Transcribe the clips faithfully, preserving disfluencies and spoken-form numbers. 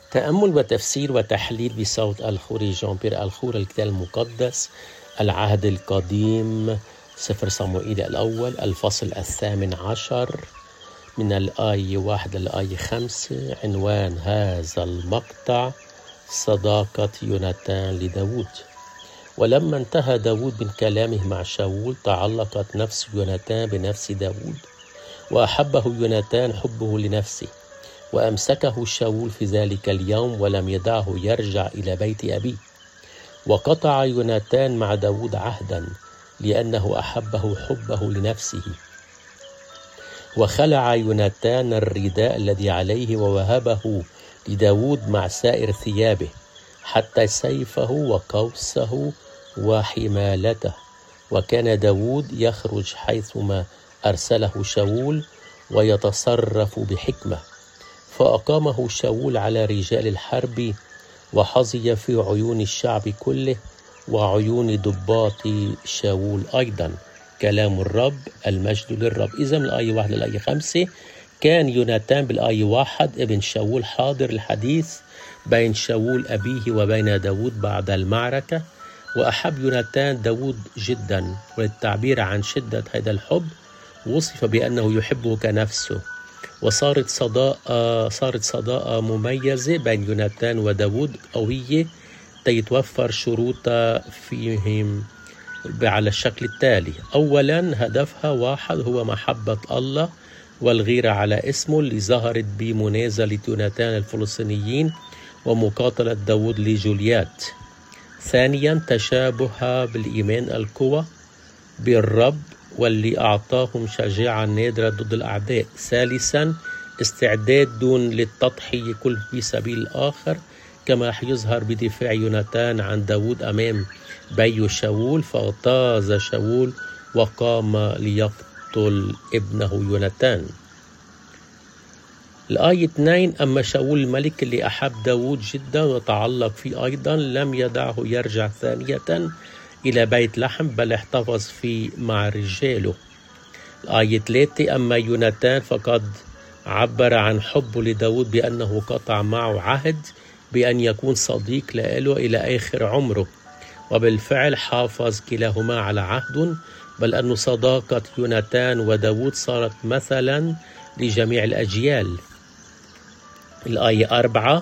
تأمل وتفسير وتحليل بصوت الخوري جان بير الخور الكتاب المقدس العهد القديم سفر صموئيل الأول الفصل الثامن عشر من الآية واحد للآية خمسة. عنوان هذا المقطع صداقة يوناتان لداود. ولما انتهى داود من كلامه مع شاول تعلقت نفس يوناتان بنفس داود وأحبه يوناتان حبه لنفسه، وأمسكه شاول في ذلك اليوم ولم يدعه يرجع إلى بيت أبيه. وقطع يوناتان مع داود عهدا لأنه أحبه حبه لنفسه، وخلع يوناتان الرداء الذي عليه ووهبه لداود مع سائر ثيابه حتى سيفه وقوسه وحمالته. وكان داود يخرج حيثما أرسله شاول ويتصرف بحكمة. فأقامه شاول على رجال الحرب وحظي في عيون الشعب كله وعيون ضباط شاول أيضا. كلام الرب، المجد للرب. إذا من الآية واحد للآية خمسة كان يوناتان بالآية واحد ابن شاول حاضر الحديث بين شاول أبيه وبين داود بعد المعركة، وأحب يوناتان داود جدا، وللتعبير عن شدة هذا الحب وصف بأنه يحبه كنفسه. وصارت صداقة صارت صداقة مميزة بين يوناتان وداود قوية تيتوفر شروطها فيهم على الشكل التالي. أولا هدفها واحد هو محبة الله والغيرة على اسمه اللي ظهرت بمنازلة يوناتان الفلسطينيين ومقاتلة داود لجوليات. ثانيا تشابهها بالإيمان القوة بالرب واللي أعطاهم شجاعة نادرة ضد الأعداء. ثالثا استعداد للتضحية كل في سبيل الآخر، كما يظهر بدفاع يوناتان عن داود أمام بي شاول، فاغتاظ شاول وقام ليقتل ابنه يوناتان. الآية اثنين أما شاول الملك اللي أحب داود جدا وتعلق فيه أيضا لم يدعه يرجع ثانية إلى بيت لحم بل احتفظ فيه مع رجاله. الآية ثلاثة أما يوناتان فقد عبر عن حبه لداود بأنه قطع معه عهد بأن يكون صديق له إلى آخر عمره، وبالفعل حافظ كلاهما على عهد، بل أن صداقة يوناتان وداود صارت مثلا لجميع الأجيال. الآية أربعة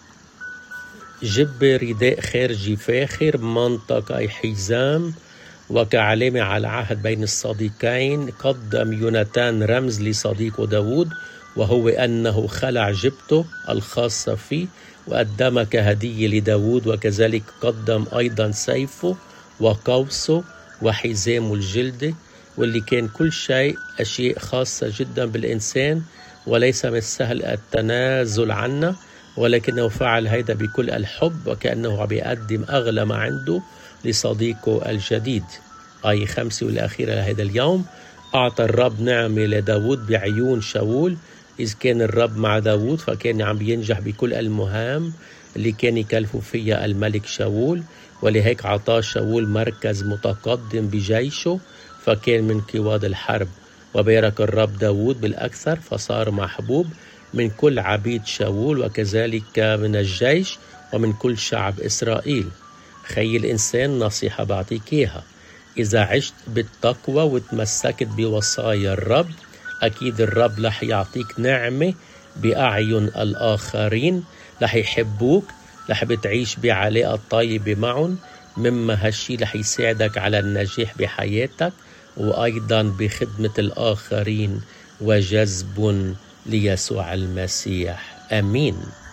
جب رداء خارجي فاخر منطق أي حزام وكعلامة على عهد بين الصديقين. قدم يوناتان رمز لصديقه داود وهو أنه خلع جبته الخاصة فيه وقدمها كهدية لداود، وكذلك قدم أيضا سيفه وقوسه وحزامه الجلدي، واللي كان كل شيء أشياء خاصة جدا بالإنسان وليس من السهل التنازل عنها، ولكنه فعل هذا بكل الحب وكأنه عم يقدم أغلى ما عنده لصديقه الجديد. آية خمسة والأخيرة لهذا اليوم أعطى الرب نعمة لداود بعيون شاول. إذ كان الرب مع داود فكان عم ينجح بكل المهام اللي كان يكلفوا فيها الملك شاول، ولهيك عطاه شاول مركز متقدم بجيشه فكان من قواد الحرب. وبارك الرب داود بالأكثر فصار محبوب من كل عبيد شاول وكذلك من الجيش ومن كل شعب إسرائيل. خي الإنسان نصيحة بعطيك إياها، إذا عشت بالتقوى وتمسكت بوصايا الرب أكيد الرب رح يعطيك نعمة بأعين الآخرين، رح يحبوك، رح بتعيش بعلاقة طيبة معهم، مما هالشي رح يساعدك على النجاح بحياتك وأيضا بخدمة الآخرين وجذب ليسوع المسيح. آمين.